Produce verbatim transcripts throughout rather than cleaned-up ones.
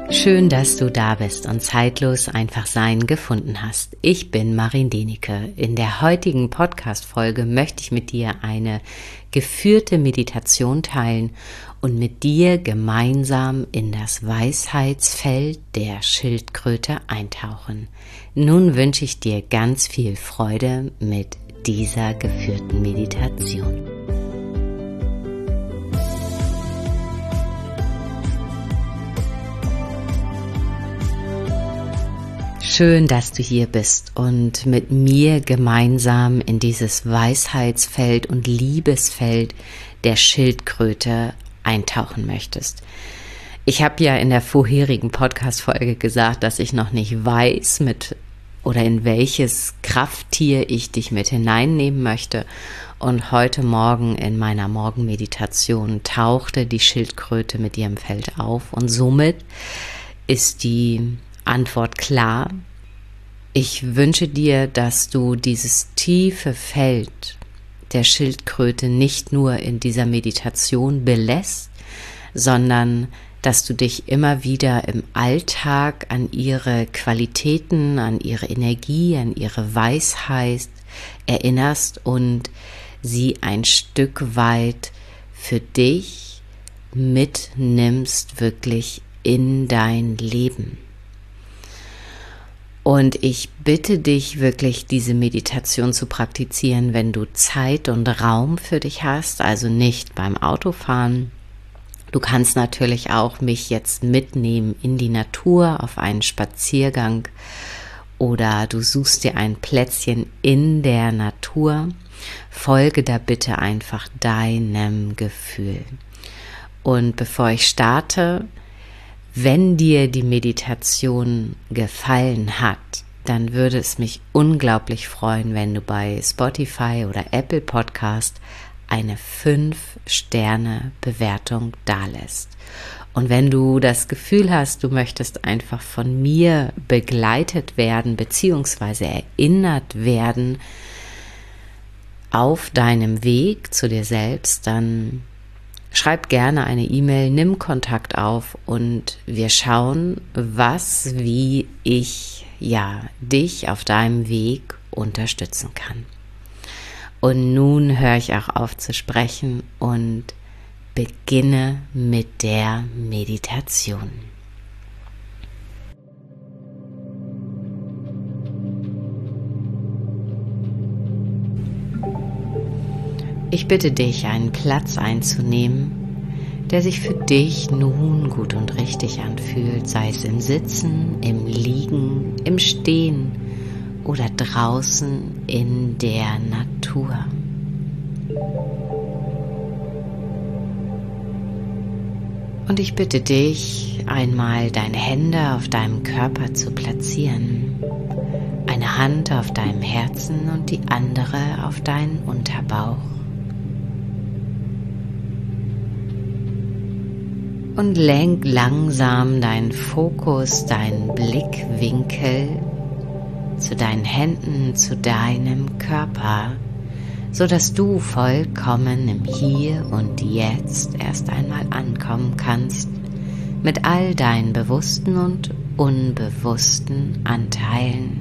Schön, dass du da bist und zeitlos einfach sein gefunden hast. Ich bin Marin Denike. In der heutigen Podcast-Folge möchte ich mit dir eine geführte Meditation teilen und mit dir gemeinsam in das Weisheitsfeld der Schildkröte eintauchen. Nun wünsche ich dir ganz viel Freude mit dieser geführten Meditation. Schön, dass du hier bist und mit mir gemeinsam in dieses Weisheitsfeld und Liebesfeld der Schildkröte eintauchen möchtest. Ich habe ja in der vorherigen Podcast-Folge gesagt, dass ich noch nicht weiß, mit oder in welches Krafttier ich dich mit hineinnehmen möchte. Und heute Morgen in meiner Morgenmeditation tauchte die Schildkröte mit ihrem Feld auf und somit ist die Antwort klar. Ich wünsche dir, dass du dieses tiefe Feld der Schildkröte nicht nur in dieser Meditation belässt, sondern dass du dich immer wieder im Alltag an ihre Qualitäten, an ihre Energie, an ihre Weisheit erinnerst und sie ein Stück weit für dich mitnimmst, wirklich in dein Leben. Und ich bitte dich wirklich, diese Meditation zu praktizieren, wenn du Zeit und Raum für dich hast, also nicht beim Autofahren. Du kannst natürlich auch mich jetzt mitnehmen in die Natur auf einen Spaziergang oder du suchst dir ein Plätzchen in der Natur. Folge da bitte einfach deinem Gefühl. Und bevor ich starte, wenn dir die Meditation gefallen hat, dann würde es mich unglaublich freuen, wenn du bei Spotify oder Apple Podcast eine fünf Sterne Bewertung dalässt. Und wenn du das Gefühl hast, du möchtest einfach von mir begleitet werden bzw. erinnert werden auf deinem Weg zu dir selbst, dann schreib gerne eine E-Mail, nimm Kontakt auf und wir schauen, was, wie ich ja dich auf deinem Weg unterstützen kann. Und nun höre ich auch auf zu sprechen und beginne mit der Meditation. Ich bitte dich, einen Platz einzunehmen, der sich für dich nun gut und richtig anfühlt, sei es im Sitzen, im Liegen, im Stehen oder draußen in der Natur. Und ich bitte dich, einmal deine Hände auf deinem Körper zu platzieren, eine Hand auf deinem Herzen und die andere auf deinen Unterbauch. Und lenk langsam deinen Fokus, deinen Blickwinkel zu deinen Händen, zu deinem Körper, so dass du vollkommen im Hier und Jetzt erst einmal ankommen kannst mit all deinen bewussten und unbewussten Anteilen.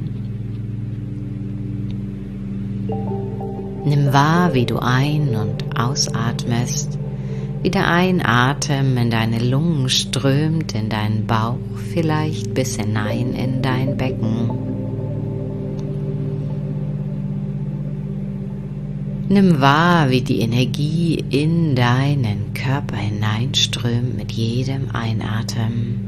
Nimm wahr, wie du ein- und ausatmest, wie der Einatem in deine Lungen strömt, in deinen Bauch, vielleicht bis hinein in dein Becken. Nimm wahr, wie die Energie in deinen Körper hineinströmt mit jedem Einatmen.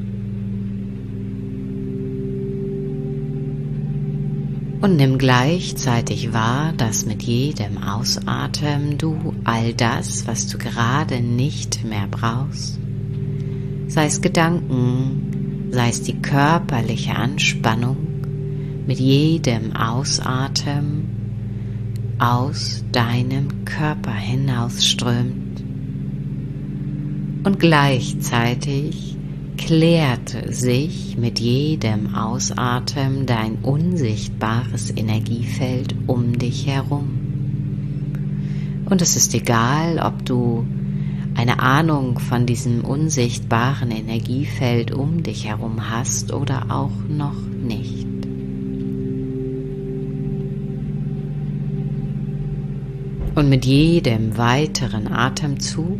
Und nimm gleichzeitig wahr, dass mit jedem Ausatmen du all das, was du gerade nicht mehr brauchst, sei es Gedanken, sei es die körperliche Anspannung, mit jedem Ausatmen aus deinem Körper hinausströmt. Und gleichzeitig klärt sich mit jedem Ausatmen dein unsichtbares Energiefeld um dich herum. Und es ist egal, ob du eine Ahnung von diesem unsichtbaren Energiefeld um dich herum hast oder auch noch nicht. Und mit jedem weiteren Atemzug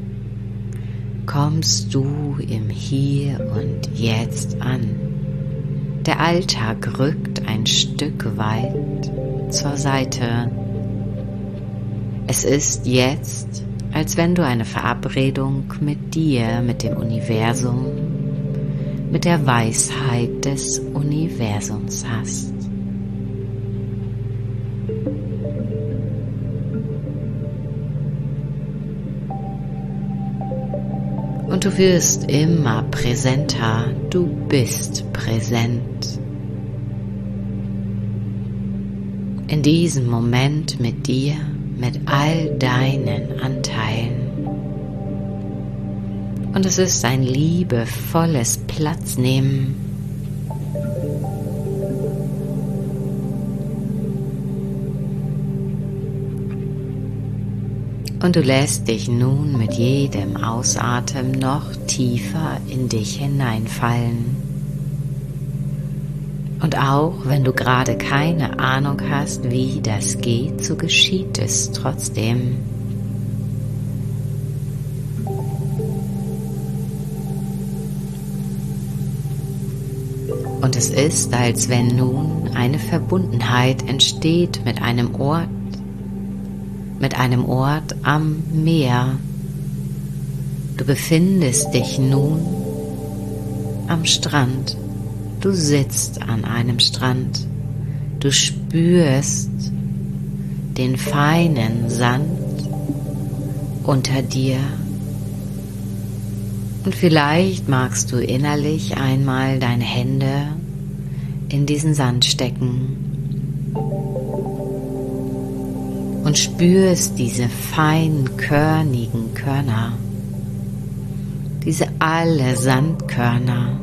kommst du im Hier und Jetzt an. Der Alltag rückt ein Stück weit zur Seite. Es ist jetzt, als wenn du eine Verabredung mit dir, mit dem Universum, mit der Weisheit des Universums hast. Und du wirst immer präsenter, du bist präsent. In diesem Moment mit dir, mit all deinen Anteilen. Und es ist ein liebevolles Platznehmen. Und du lässt dich nun mit jedem Ausatmen noch tiefer in dich hineinfallen. Und auch wenn du gerade keine Ahnung hast, wie das geht, so geschieht es trotzdem. Und es ist, als wenn nun eine Verbundenheit entsteht mit einem Ort, mit einem Ort am Meer. Du befindest dich nun am Strand. Du sitzt an einem Strand. Du spürst den feinen Sand unter dir. Und vielleicht magst du innerlich einmal deine Hände in diesen Sand stecken. Und spürst diese feinen, körnigen Körner, diese alle Sandkörner.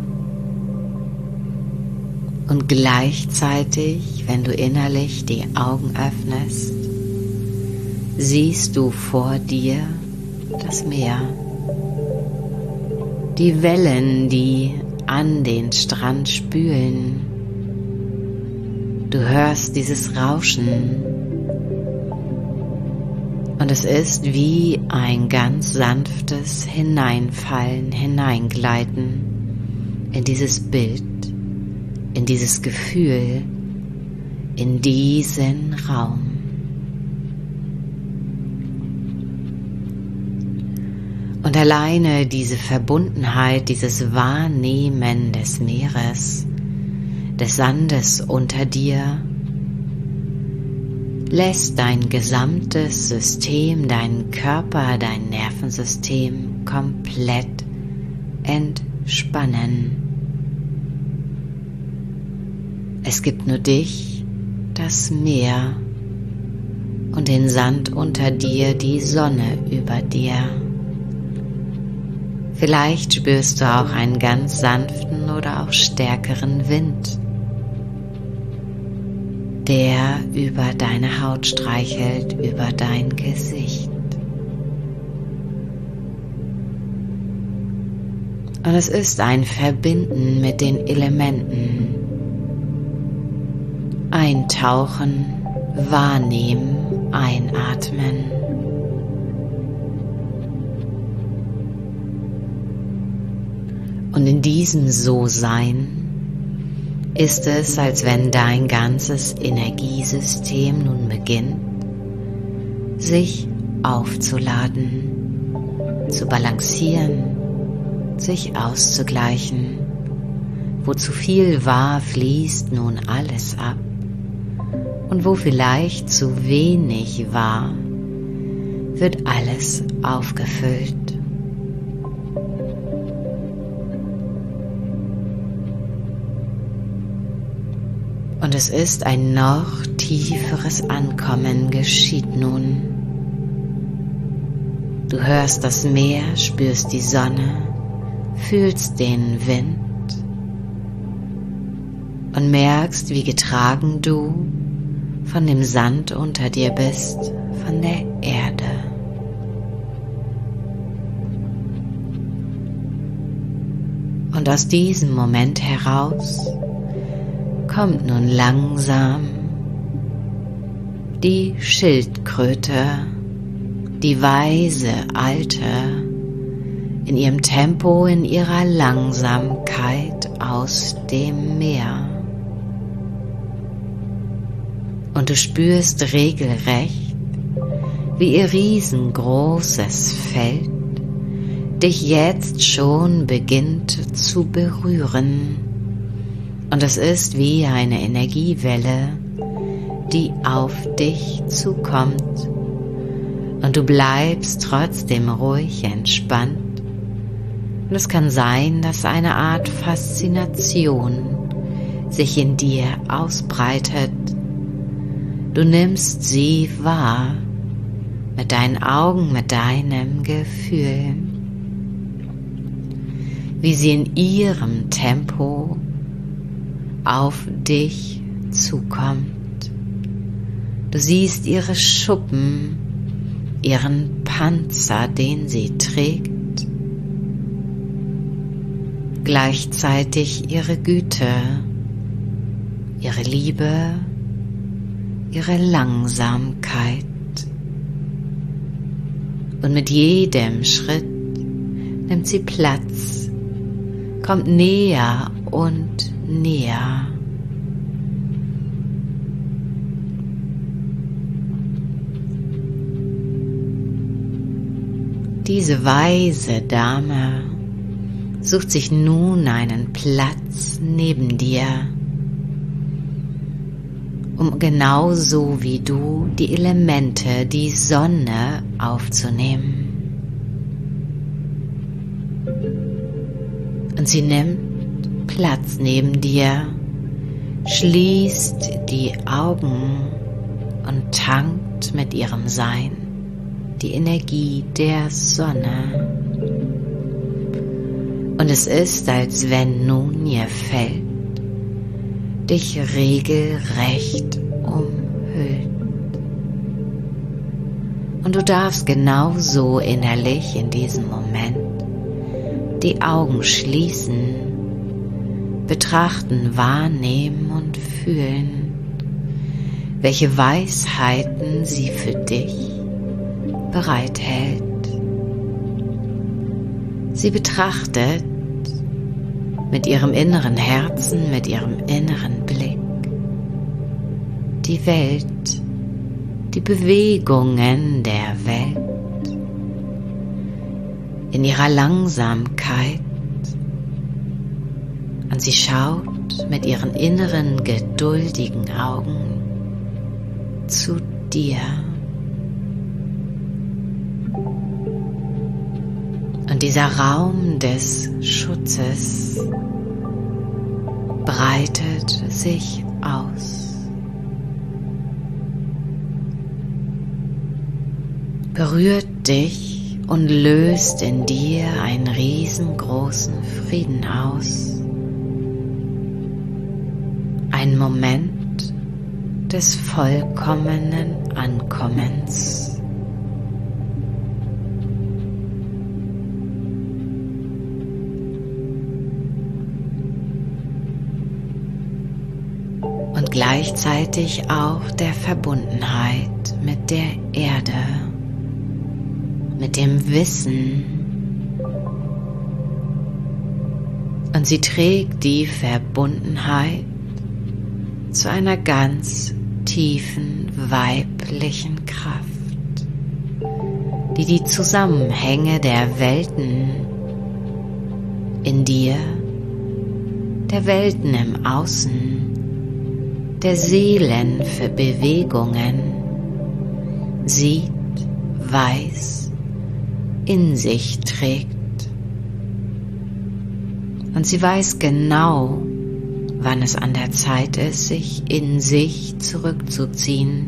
Und gleichzeitig, wenn du innerlich die Augen öffnest, siehst du vor dir das Meer. Die Wellen, die an den Strand spülen. Du hörst dieses Rauschen. Und es ist wie ein ganz sanftes Hineinfallen, Hineingleiten in dieses Bild, in dieses Gefühl, in diesen Raum. Und alleine diese Verbundenheit, dieses Wahrnehmen des Meeres, des Sandes unter dir, lässt dein gesamtes System, deinen Körper, dein Nervensystem komplett entspannen. Es gibt nur dich, das Meer und den Sand unter dir, die Sonne über dir. Vielleicht spürst du auch einen ganz sanften oder auch stärkeren Wind, der über deine Haut streichelt, über dein Gesicht. Und es ist ein Verbinden mit den Elementen. Eintauchen, wahrnehmen, einatmen. Und in diesem So-Sein ist es, als wenn dein ganzes Energiesystem nun beginnt, sich aufzuladen, zu balancieren, sich auszugleichen. Wo zu viel war, fließt nun alles ab. Und wo vielleicht zu wenig war, wird alles aufgefüllt. Und es ist ein noch tieferes Ankommen geschieht nun. Du hörst das Meer, spürst die Sonne, fühlst den Wind und merkst, wie getragen du von dem Sand unter dir bist, von der Erde. Und aus diesem Moment heraus kommt nun langsam die Schildkröte, die weise Alte, in ihrem Tempo, in ihrer Langsamkeit aus dem Meer. Und du spürst regelrecht, wie ihr riesengroßes Feld dich jetzt schon beginnt zu berühren. Und es ist wie eine Energiewelle, die auf dich zukommt. Und du bleibst trotzdem ruhig entspannt. Und es kann sein, dass eine Art Faszination sich in dir ausbreitet. Du nimmst sie wahr mit deinen Augen, mit deinem Gefühl, wie sie in ihrem Tempo auf dich zukommt. Du siehst ihre Schuppen, ihren Panzer, den sie trägt, gleichzeitig ihre Güte, ihre Liebe, ihre Langsamkeit. Und mit jedem Schritt nimmt sie Platz, kommt näher und näher. Diese weise Dame sucht sich nun einen Platz neben dir, um genauso wie du die Elemente, die Sonne aufzunehmen. Und sie nimmt Platz neben dir, schließt die Augen und tankt mit ihrem Sein die Energie der Sonne. Und es ist, als wenn nun ihr Feld dich regelrecht umhüllt. Und du darfst genauso innerlich in diesem Moment die Augen schließen, betrachten, wahrnehmen und fühlen, welche Weisheiten sie für dich bereithält. Sie betrachtet mit ihrem inneren Herzen, mit ihrem inneren Blick die Welt, die Bewegungen der Welt in ihrer Langsamkeit, und sie schaut mit ihren inneren geduldigen Augen zu dir. Und dieser Raum des Schutzes breitet sich aus. Berührt dich und löst in dir einen riesengroßen Frieden aus. Ein Moment des vollkommenen Ankommens. Und gleichzeitig auch der Verbundenheit mit der Erde, mit dem Wissen. Und sie trägt die Verbundenheit zu einer ganz tiefen weiblichen Kraft, die die Zusammenhänge der Welten in dir, der Welten im Außen, der Seelen für Bewegungen sieht, weiß, in sich trägt. Und sie weiß genau, wann es an der Zeit ist, sich in sich zurückzuziehen.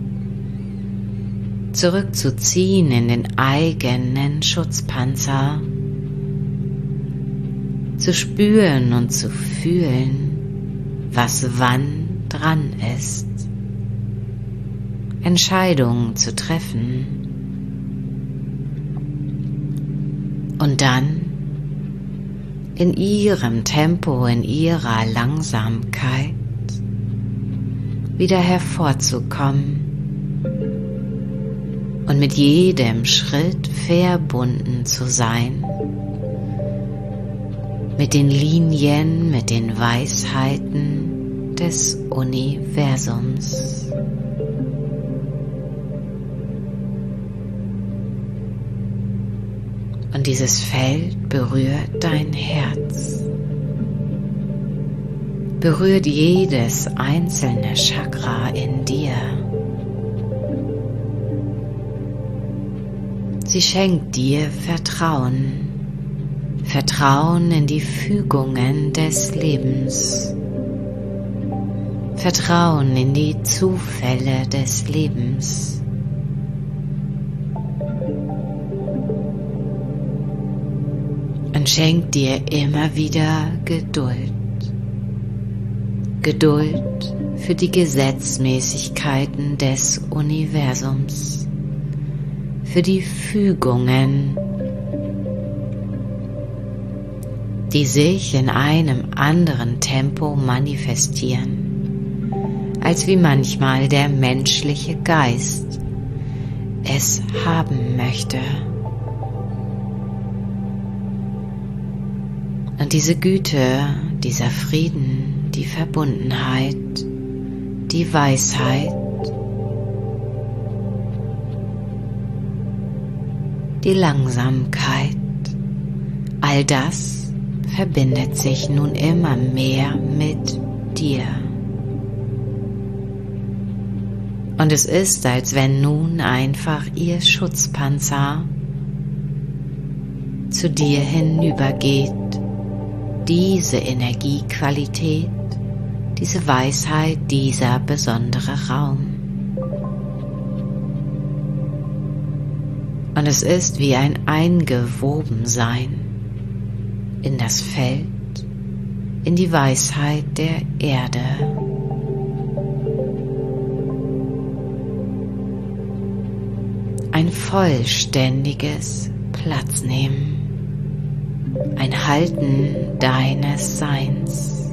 Zurückzuziehen in den eigenen Schutzpanzer. Zu spüren und zu fühlen, was wann dran ist. Entscheidungen zu treffen. Und dann in ihrem Tempo, in ihrer Langsamkeit wieder hervorzukommen und mit jedem Schritt verbunden zu sein, mit den Linien, mit den Weisheiten des Universums. Und dieses Feld berührt dein Herz, berührt jedes einzelne Chakra in dir. Sie schenkt dir Vertrauen, Vertrauen in die Fügungen des Lebens, Vertrauen in die Zufälle des Lebens. Und schenkt dir immer wieder Geduld. Geduld für die Gesetzmäßigkeiten des Universums, für die Fügungen, die sich in einem anderen Tempo manifestieren, als wie manchmal der menschliche Geist es haben möchte. Und diese Güte, dieser Frieden, die Verbundenheit, die Weisheit, die Langsamkeit, all das verbindet sich nun immer mehr mit dir. Und es ist, als wenn nun einfach ihr Schutzpanzer zu dir hinübergeht, diese Energiequalität, diese Weisheit, dieser besondere Raum. Und es ist wie ein Eingewobensein in das Feld, in die Weisheit der Erde. Ein vollständiges Platznehmen, ein Halten deines Seins.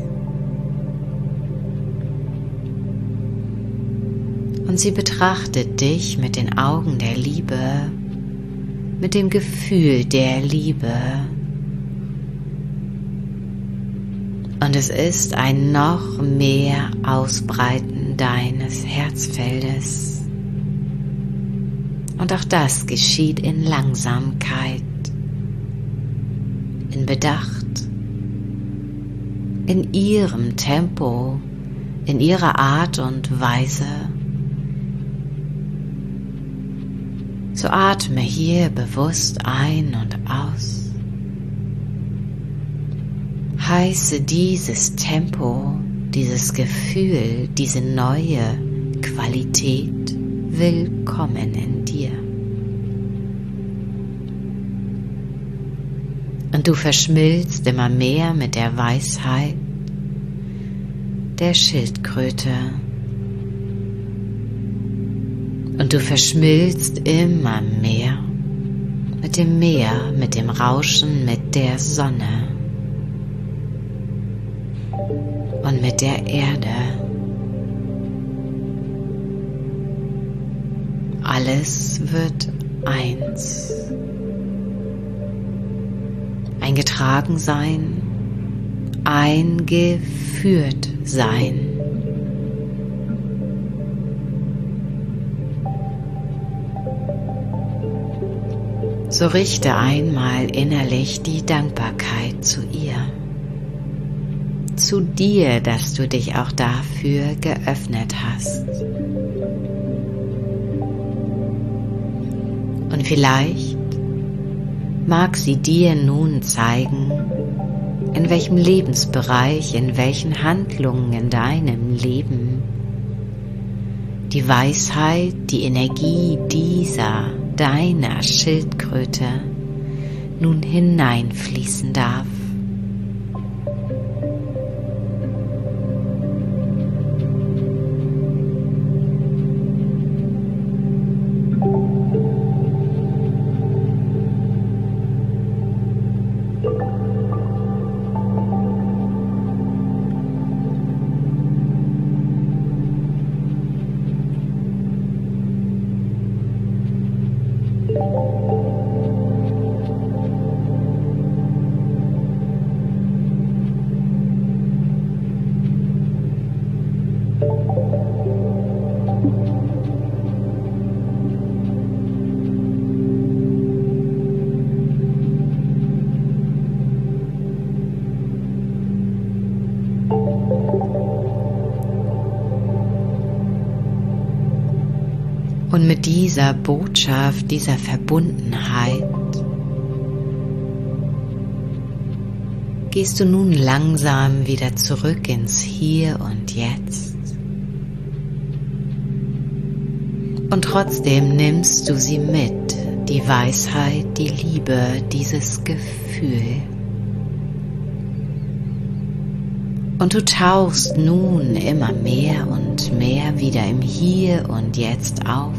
Und sie betrachtet dich mit den Augen der Liebe, mit dem Gefühl der Liebe. Und es ist ein noch mehr Ausbreiten deines Herzfeldes. Und auch das geschieht in Langsamkeit, in Bedacht, in ihrem Tempo, in ihrer Art und Weise. So atme hier bewusst ein und aus. Heiße dieses Tempo, dieses Gefühl, diese neue Qualität willkommen in dir. Und du verschmilzt immer mehr mit der Weisheit der Schildkröte. Und du verschmilzt immer mehr mit dem Meer, mit dem Rauschen, mit der Sonne und mit der Erde. Alles wird eins. Ein Getragensein, ein Geführtsein. So richte einmal innerlich die Dankbarkeit zu ihr, zu dir, dass du dich auch dafür geöffnet hast. Und vielleicht mag sie dir nun zeigen, in welchem Lebensbereich, in welchen Handlungen in deinem Leben die Weisheit, die Energie dieser, deiner Schildkröte nun hineinfließen darf. Und mit dieser Botschaft, dieser Verbundenheit gehst du nun langsam wieder zurück ins Hier und Jetzt. Und trotzdem nimmst du sie mit, die Weisheit, die Liebe, dieses Gefühl. Und du tauchst nun immer mehr und mehr wieder im Hier und Jetzt auf.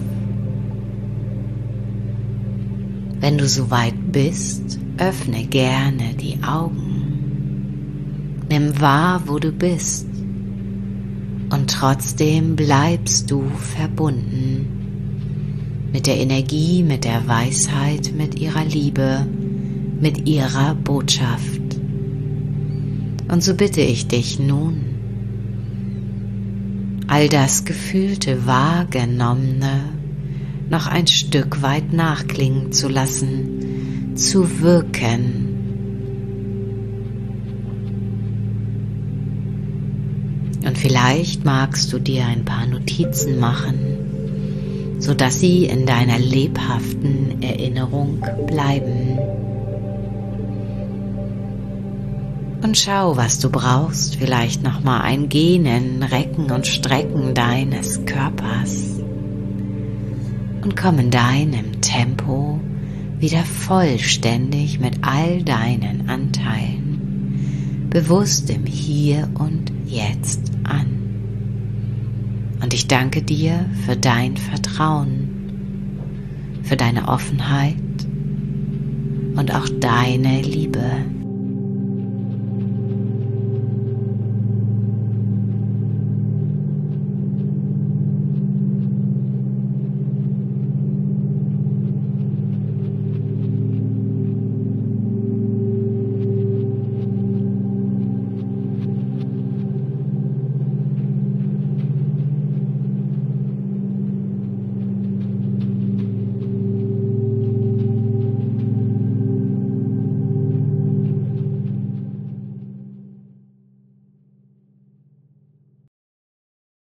Wenn du soweit bist, öffne gerne die Augen. Nimm wahr, wo du bist. Und trotzdem bleibst du verbunden mit der Energie, mit der Weisheit, mit ihrer Liebe, mit ihrer Botschaft. Und so bitte ich dich nun, all das Gefühlte, Wahrgenommene noch ein Stück weit nachklingen zu lassen, zu wirken. Und vielleicht magst du dir ein paar Notizen machen, sodass sie in deiner lebhaften Erinnerung bleiben. Und schau, was du brauchst, vielleicht nochmal ein Gähnen, Recken und Strecken deines Körpers. Und komm in deinem Tempo wieder vollständig mit all deinen Anteilen, bewusst im Hier und Jetzt an. Und ich danke dir für dein Vertrauen, für deine Offenheit und auch deine Liebe.